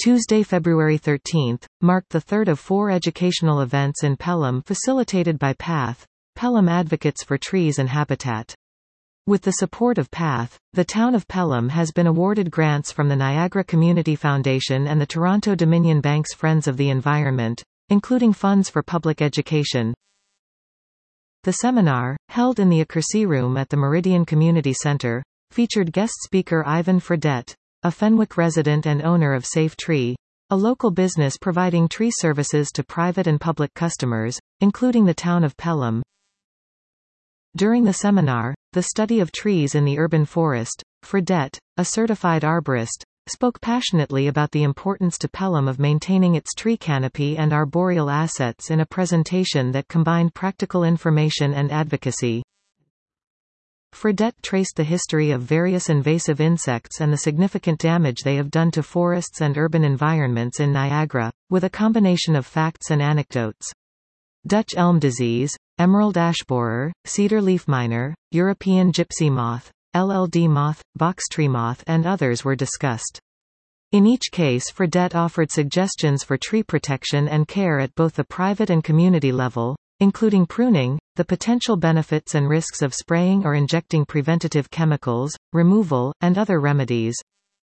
Tuesday, February 13, marked the third of 4 educational events in Pelham facilitated by PATH, Pelham Advocates for Trees and Habitat. With the support of PATH, the town of Pelham has been awarded grants from the Niagara Community Foundation and the Toronto-Dominion Bank's Friends of the Environment, including funds for public education. The seminar, held in the Accuracy Room at the Meridian Community Centre, featured guest speaker Ivan Fredette, a Fenwick resident and owner of Safe Tree, a local business providing tree services to private and public customers, including the town of Pelham. During the seminar, The Study of Trees in the Urban Forest, Fredette, a certified arborist, spoke passionately about the importance to Pelham of maintaining its tree canopy and arboreal assets in a presentation that combined practical information and advocacy. Fredette traced the history of various invasive insects and the significant damage they have done to forests and urban environments in Niagara, with a combination of facts and anecdotes. Dutch elm disease, emerald ash borer, cedar leaf miner, European gypsy moth, LLD moth, box tree moth and others were discussed. In each case, Fredette offered suggestions for tree protection and care at both the private and community level, including pruning, the potential benefits and risks of spraying or injecting preventative chemicals, removal, and other remedies.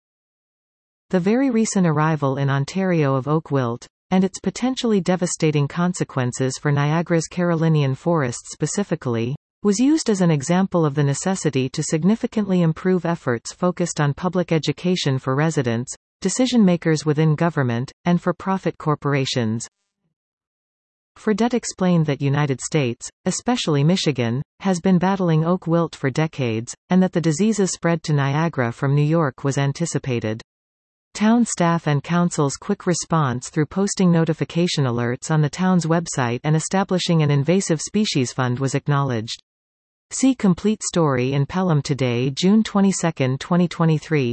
The very recent arrival in Ontario of oak wilt, and its potentially devastating consequences for Niagara's Carolinian forests specifically, was used as an example of the necessity to significantly improve efforts focused on public education for residents, decision-makers within government, and for-profit corporations. Fredette explained that United States, especially Michigan, has been battling oak wilt for decades, and that the disease's spread to Niagara from New York was anticipated. Town staff and council's quick response through posting notification alerts on the town's website and establishing an invasive species fund was acknowledged. See complete story in Pelham Today, June 22, 2023.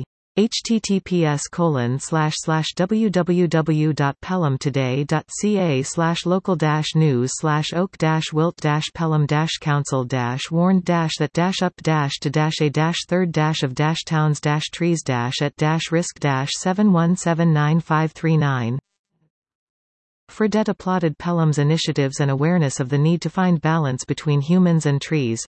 https://www.pelham-today.ca/local-news/oak-wilt-pelham-council-warn-at-up-to-dash-at-risk-7179539. Fredette applauded Pelham's initiatives and awareness of the need to find balance between humans and trees.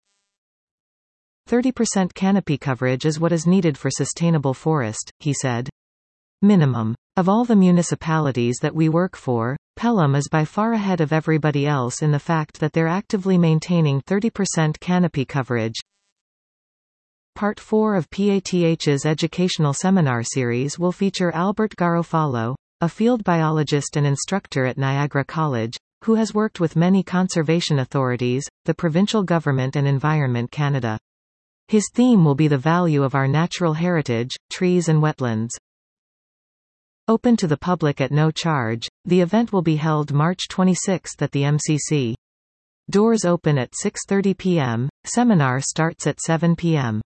30% canopy coverage is what is needed for sustainable forest, he said. Minimum. Of all the municipalities that we work for, Pelham is by far ahead of everybody else in the fact that they're actively maintaining 30% canopy coverage. Part 4 of PATH's educational seminar series will feature Albert Garofalo, a field biologist and instructor at Niagara College, who has worked with many conservation authorities, the provincial government and Environment Canada. His theme will be the value of our natural heritage, trees and wetlands. Open to the public at no charge, the event will be held March 26 at the MCC. Doors open at 6:30 p.m., seminar starts at 7 p.m.